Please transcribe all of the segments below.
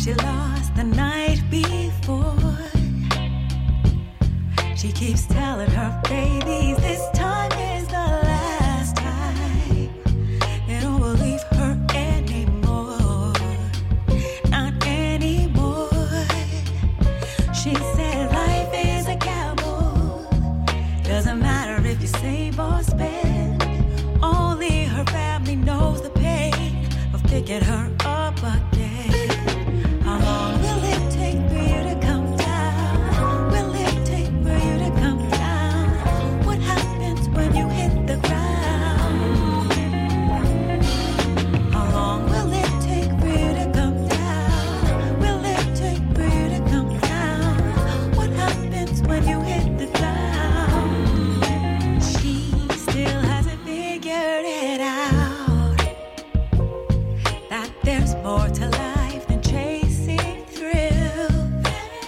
she lost the night before. She keeps telling her babies this time is the last time. They don't believe her anymore. Not anymore. She said life is a gamble. Doesn't matter if you save or spend. Only her family knows the pain of picking her up again. How long will it take for you to come down? Will it take for you to come down? What happens when you hit the ground? How long will it take for you to come down? Will it take for you to come down? What happens when you hit the ground? She still hasn't figured it out, that there's more to life than chasing thrills.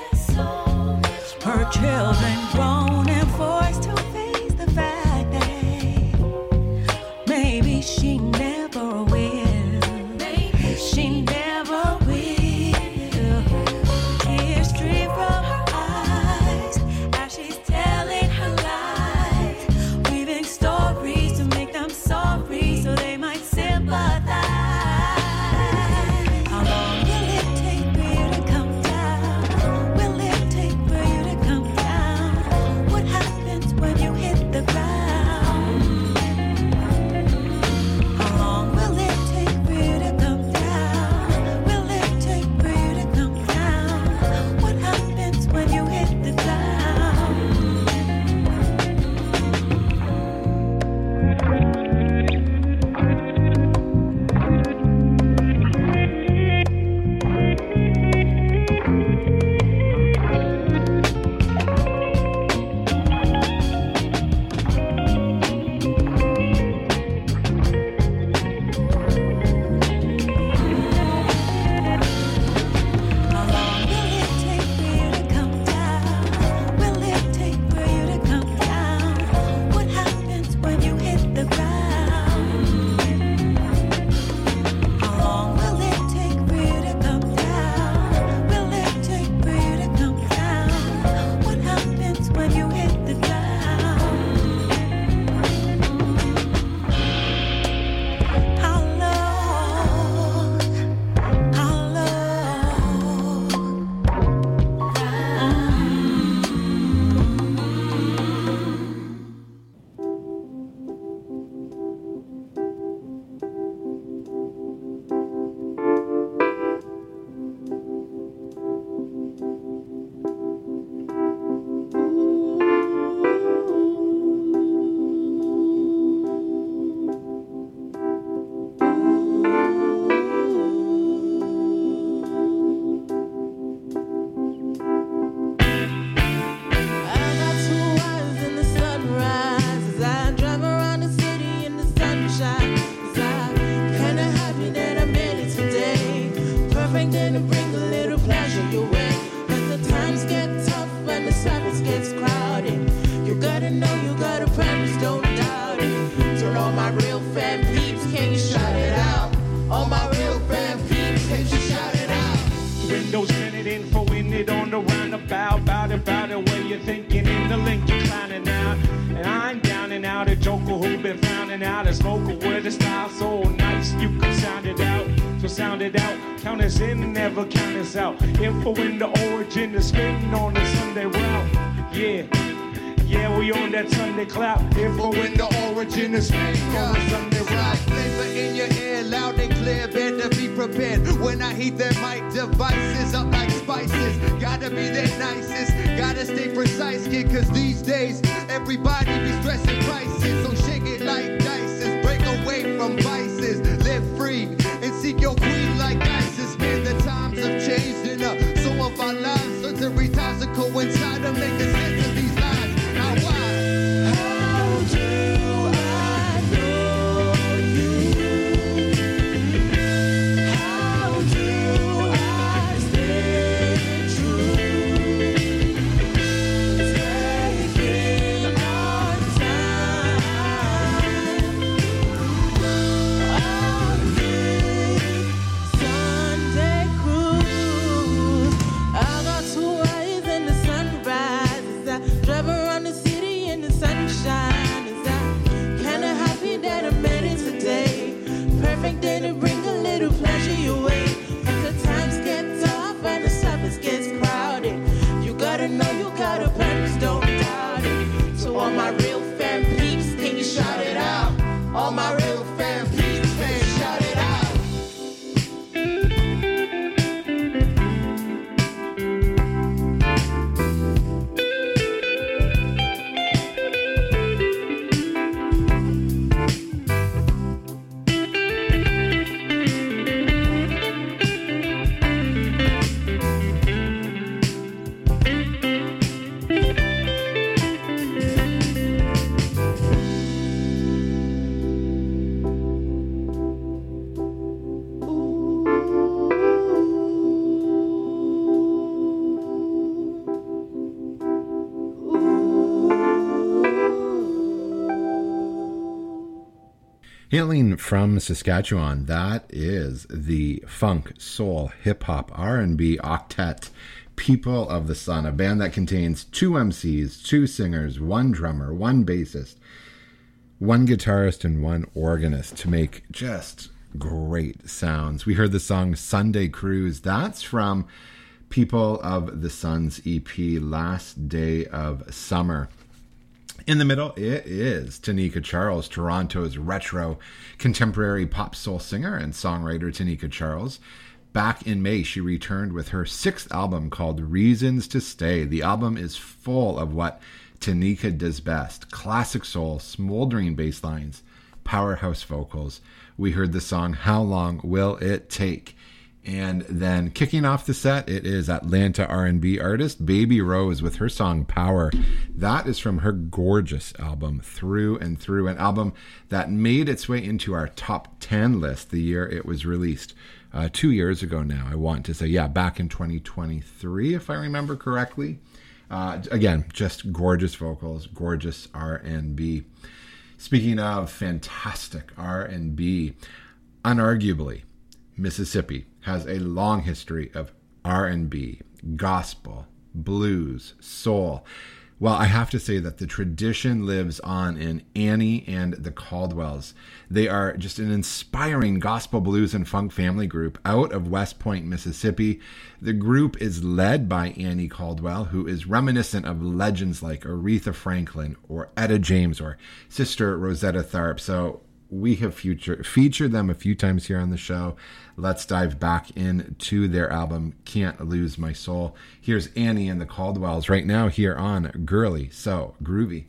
Her children grown and forced to face the fact that maybe she never will. She never will. Tears stream from her eyes as she's telling her lies, weaving stories to make them sorry so they might sympathize. How long will it take for you to come down? Will it take for you to come down? What happens when you hit the ground? How long will it take for you to come down? Will it take for you to come down? What happens when you hit the ground? How long will it take for you to come down? Will it take for you to come down? What happens when you hit the ground? How long will it take for you to come down? Will it take for you to come down? What happens when you hit the ground? How long? How long? I got 2 eyes in the sunrise as I drive around the city in the sunshine. 'Cause I kinda happy that I made it today. Perfect day to bring a little pleasure your way. But the times get tough when the service gets crowded. You gotta know you gotta promise, don't doubt it. To all my real fan peeps, can you shout it out? All my real fan peeps, can you shout it out? Windows tinted, info in it on the roundabout. About it, where you're thinking in the link, you're clowning out. And I'm down and out, a joker who been frowning out. A smoker with a style so nice, you can sound it out. So sound it out, count us in, never count us out. Info in the origin, the spinning on the Sunday route. Yeah, we on that Sunday cloud. Info in the origin, the spinning on the Sunday route. Flavor in your ear, loud and clear, better be prepared. When I heat their mic devices up like spices, gotta be their nicest, gotta stay precise, kid, 'cause these days, everybody be stressing prices. So shake it like dices, break away from vices, live free, and seek your queen like ISIS. Man, the times have changed enough, so of our lives, so every time to coincide to make the sense of these lives. Now why? How do I know you? How do I stay true? Taking our time. you got a purpose, don't doubt it. So all my real fan peeps, can you shout it out? All my real fan peeps, can you shout it out? Hailing from Saskatchewan, that is the funk, soul, hip-hop, R&B octet People of the Sun, a band that contains 2 MCs, 2 singers, 1 drummer, 1 bassist, 1 guitarist, and 1 organist to make just great sounds. We heard the song Sunday Cruise. That's from People of the Sun's EP, Last Day of Summer. In the middle, it is Tanika Charles, Toronto's retro contemporary pop soul singer and songwriter Tanika Charles. Back in May, she returned with her 6th album called Reasons to Stay. The album is full of what Tanika does best: classic soul, smoldering bass lines, powerhouse vocals. We heard the song How Long Will It Take? And then kicking off the set, it is Atlanta R&B artist Baby Rose with her song Power. That is from her gorgeous album Through and Through, an album that made its way into our top 10 list the year it was released. 2 years ago now, I want to say. Yeah, back in 2023, if I remember correctly. Again, just gorgeous vocals, gorgeous R&B. Speaking of fantastic R&B, unarguably, Mississippi has a long history of R&B, gospel, blues, soul. Well, I have to say that the tradition lives on in Annie and the Caldwells. They are just an inspiring gospel, blues, and funk family group out of West Point, Mississippi. The group is led by Annie Caldwell, who is reminiscent of legends like Aretha Franklin or Etta James or Sister Rosetta Tharpe. So we have featured them a few times here on the show. Let's dive back into their album, Can't Lose My Soul. Here's Annie and the Caldwells right now here on Girly So Groovy.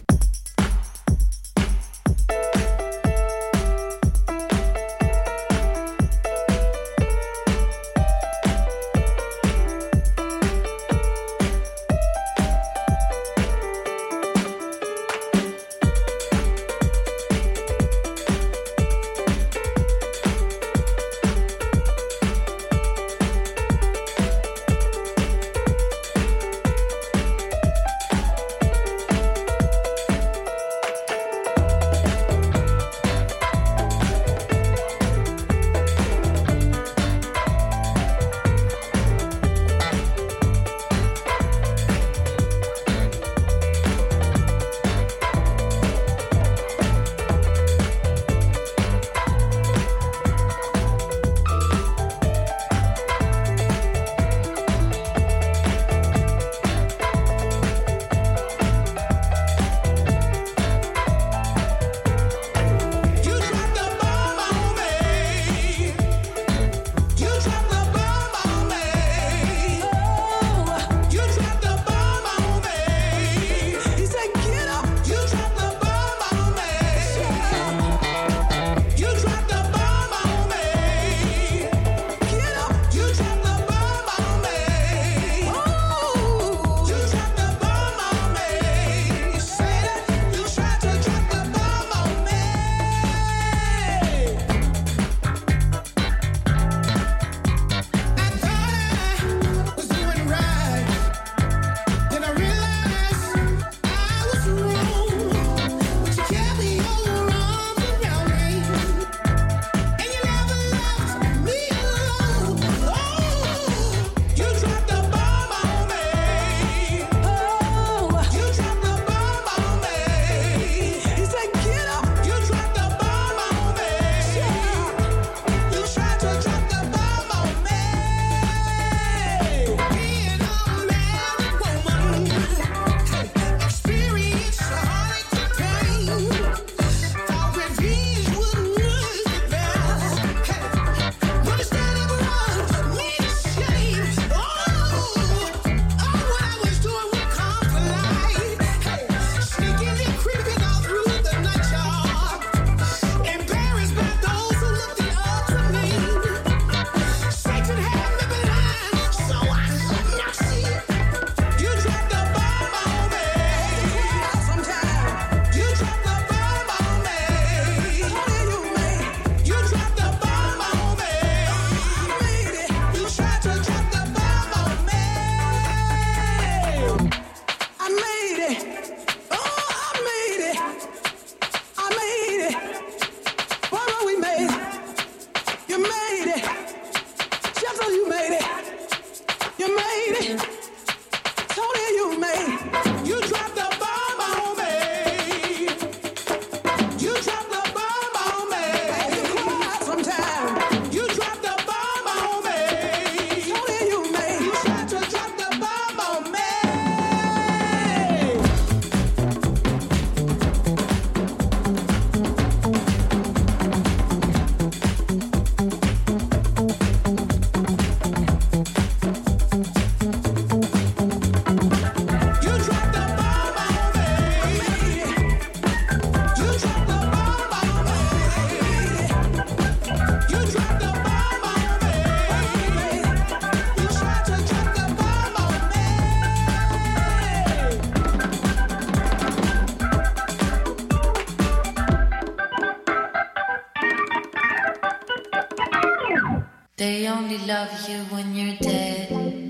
They only love you when you're dead.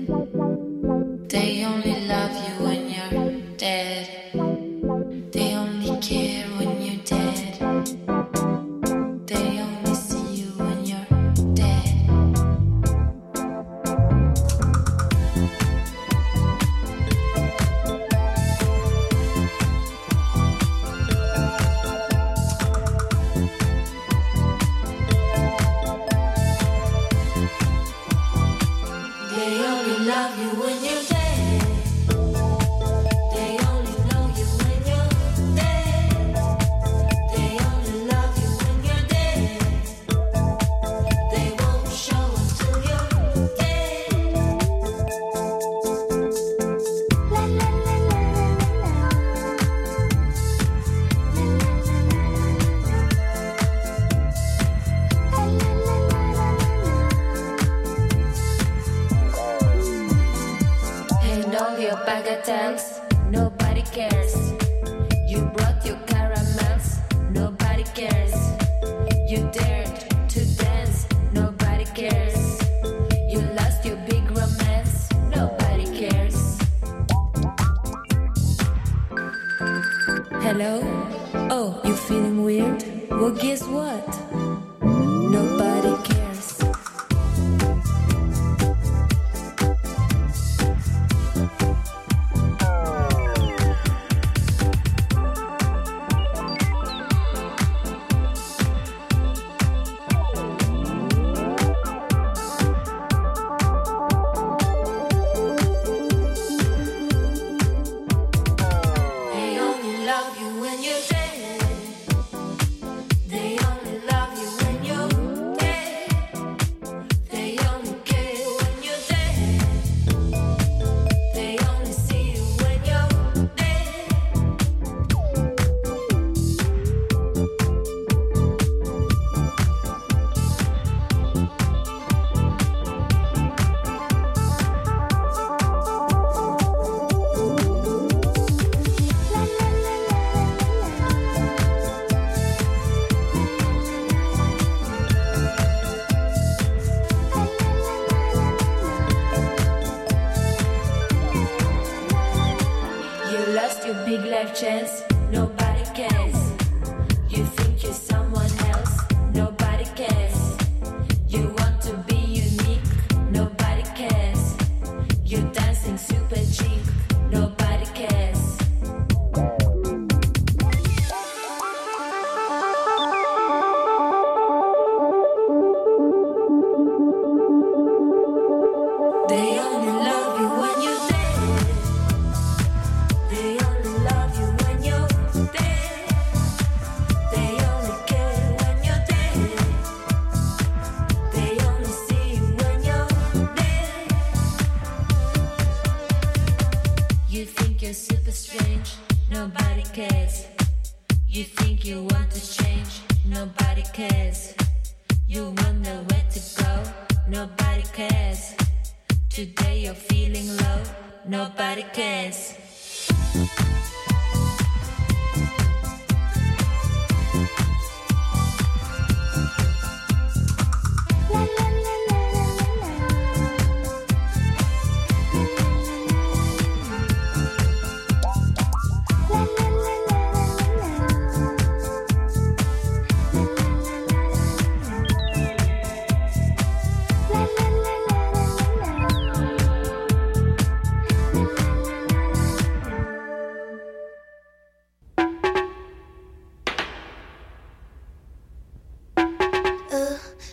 They only love you when you're dead. They only care when you're dead. They only see you when you're dead. They only love you when you're dead. They only know you when you're dead. They only love you when you're dead. They won't show until you're dead. La la la la la And all your bagatelles, nobody cares. You brought your caramels, nobody cares. You dared to dance, nobody cares. You lost your big romance, nobody cares. Hello? Oh, you feeling weird? Well, guess what? Nobody cares. They only love you when you're dead. They only love you when you're dead. They only care when you're dead. They only see you when you're dead. You lost your big life chance, nobody cares. You think you're someone else, nobody cares. You want to be unique, nobody cares. You're dancing super cheap, nobody cares. They only love you when you're dead. They only love you when you're dead. They only care when you're dead. They only see you when you're dead. You think you're super strange, nobody cares. You think you want to change, nobody cares. You wonder where to go, nobody cares. Today you're feeling low, nobody cares.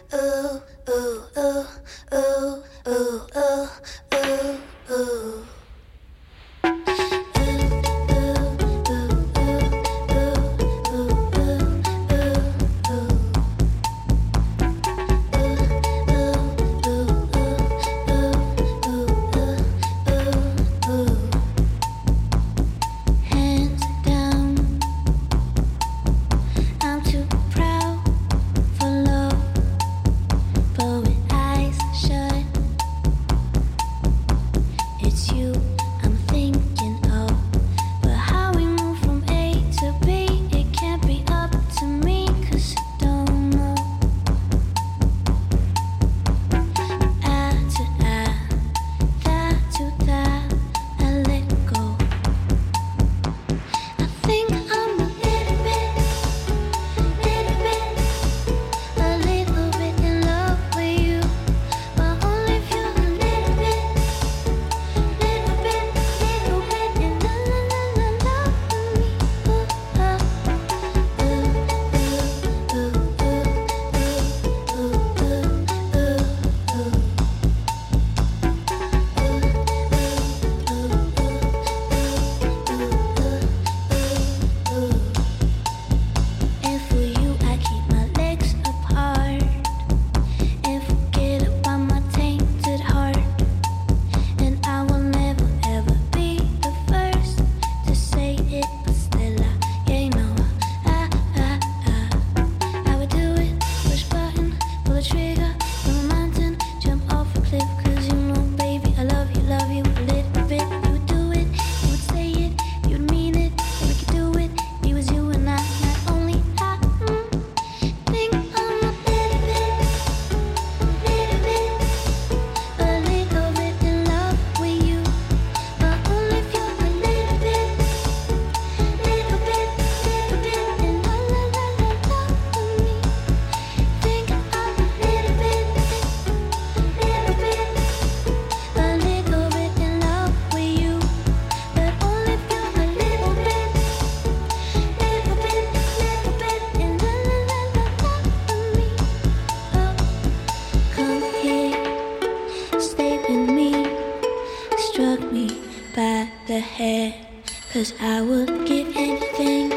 'Cause I would give anything,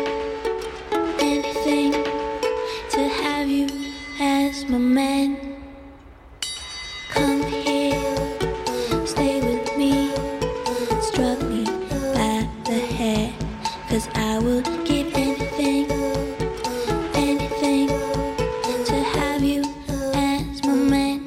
anything to have you as my man. Come here, stay with me, struck me by the hair. 'Cause I would give anything, anything to have you as my man.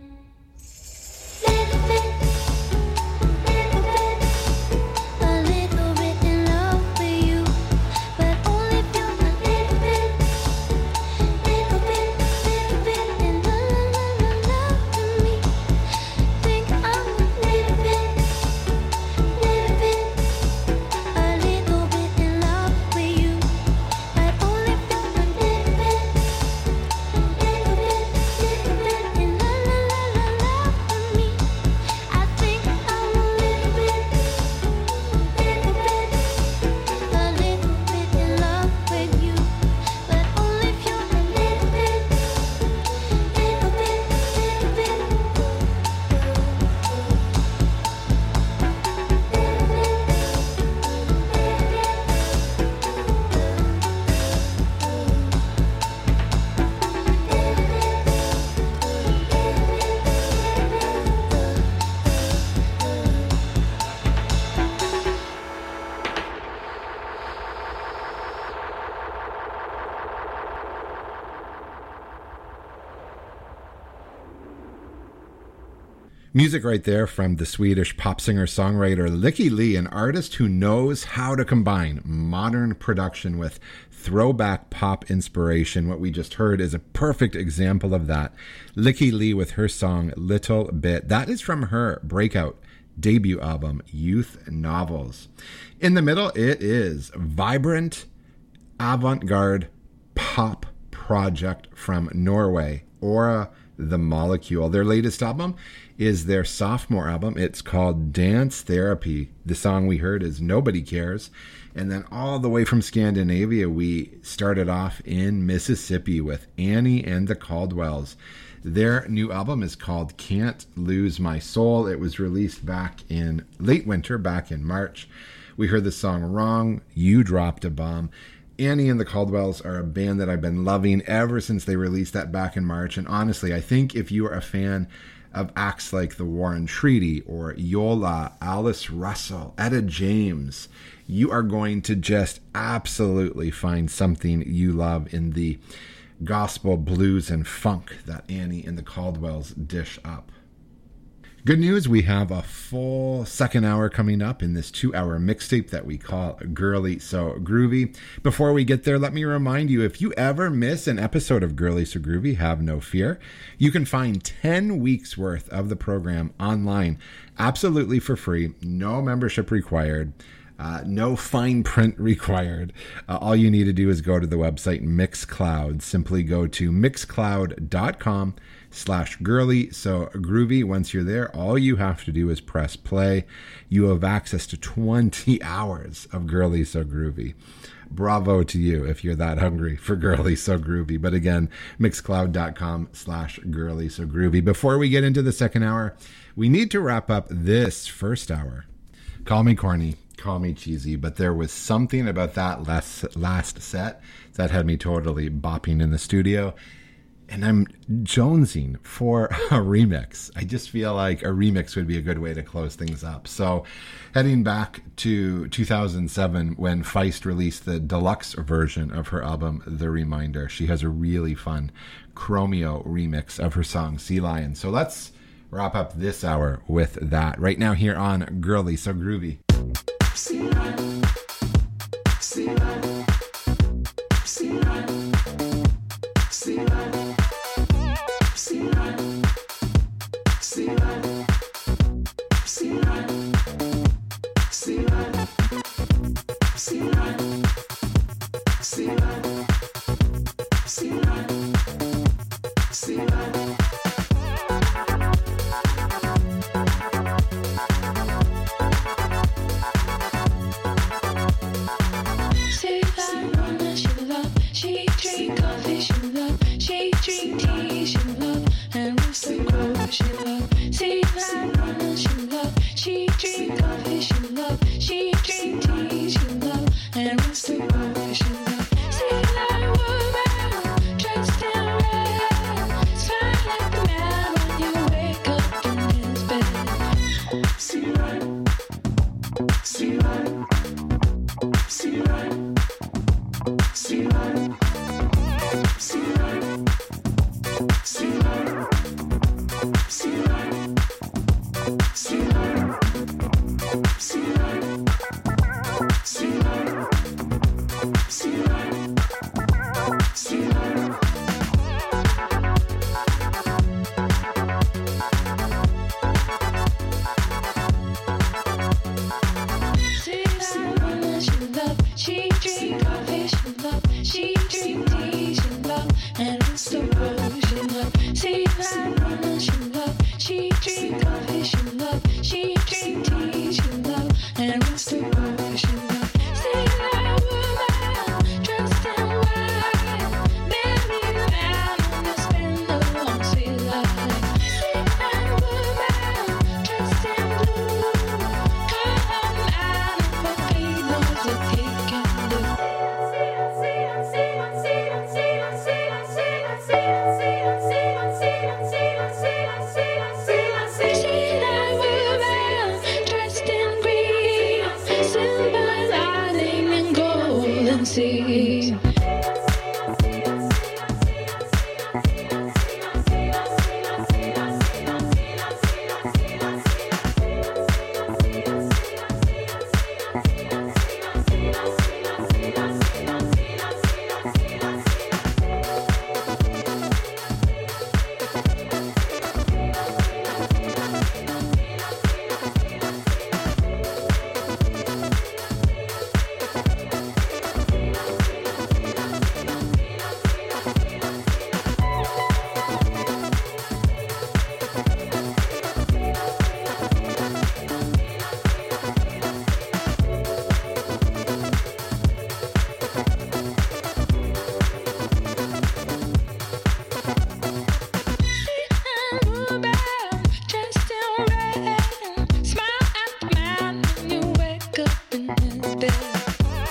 Music right there from the Swedish pop singer-songwriter Lykke Li, an artist who knows how to combine modern production with throwback pop inspiration. What we just heard is a perfect example of that. Lykke Li with her song Little Bit. That is from her breakout debut album, Youth Novels. In the middle, it is vibrant, avant-garde pop project from Norway, Aura the Molecule. Their latest album is their sophomore album. It's called Dance Therapy. The song we heard is Nobody Cares. And then all the way from Scandinavia, we started off in Mississippi with Annie and the Caldwells. Their new album is called Can't Lose My Soul. It was released back in late winter, back in March. We heard the song Wrong, You Dropped a Bomb. Annie and the Caldwells are a band that I've been loving ever since they released that back in March. And honestly, I think if you are a fan of acts like the Warren Treaty or Yola, Alice Russell, Etta James, you are going to just absolutely find something you love in the gospel, blues, and funk that Annie and the Caldwells dish up. Good news, we have a full second hour coming up in this 2-hour mixtape that we call Girly So Groovy. Before we get there, let me remind you, if you ever miss an episode of Girly So Groovy, have no fear. You can find 10 weeks worth of the program online, absolutely for free, no membership required. No fine print required. All you need to do is go to the website Mixcloud. Simply go to mixcloud.com/girly so groovy. Once you're there, all you have to do is press play. You have access to 20 hours of Girly So Groovy. Bravo to you if you're that hungry for Girly So Groovy. But again, mixcloud.com/girly so groovy. Before we get into the second hour, we need to wrap up this first hour. Call me corny, call me cheesy, but there was something about that last set that had me totally bopping in the studio, and I'm jonesing for a remix. I just feel like a remix would be a good way to close things up. So heading back to 2007 when Feist released the deluxe version of her album The Reminder, she has a really fun Chromeo remix of her song Sea Lion. So let's wrap up this hour with that right now here on Girly So Groovy. Sea lion, sea lion, sea lion, sea lion, sea lion, sea lion, sea lion, sea lion, sea lion, sea lion, sea lion, sea lion. She drink coffee, she love. She drink tea, she love. And Rooster Grove, she love. See that woman, she love. She drink coffee, she love. She drink tea, she love. And Rooster Grove, she love. See that woman dressed in red, smile like the man when you wake up in his bed. See that, see that, see that. See light, see light, see light, see light, see light, see light, see light, see light, see light. See that woman she love, she drink coffee, she love. She drink tea, she love, and it's the road she love. See that woman she love. She drink coffee, she love. She drink tea, she love, and it's the road she love. See that woman dressed in white, marry the man and spend the long sweet life. See that woman dressed in blue, call her man but he knows what he can do. See.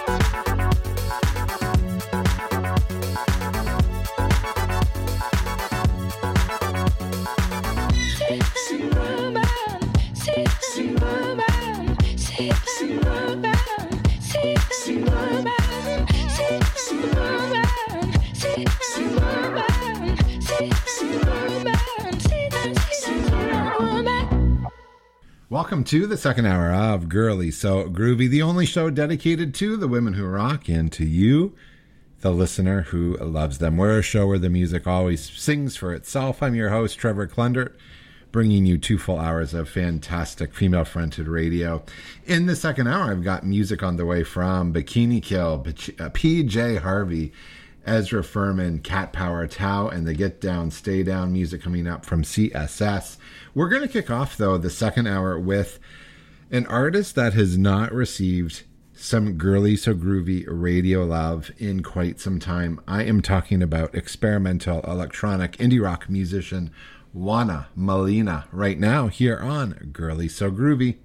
Welcome to the second hour of Girly So Groovy, the only show dedicated to the women who rock and to you, the listener who loves them. We're a show where the music always sings for itself. I'm your host, Trevor Klundert, bringing you 2 full hours of fantastic female-fronted radio. In the second hour, I've got music on the way from Bikini Kill, PJ Harvey, Ezra Furman, Cat Power, Tau, and the Get Down, Stay Down music coming up from CSS. We're going to kick off, though, the second hour with an artist that has not received some Girly So Groovy radio love in quite some time. I am talking about experimental electronic indie rock musician Juana Molina right now here on Girly So Groovy.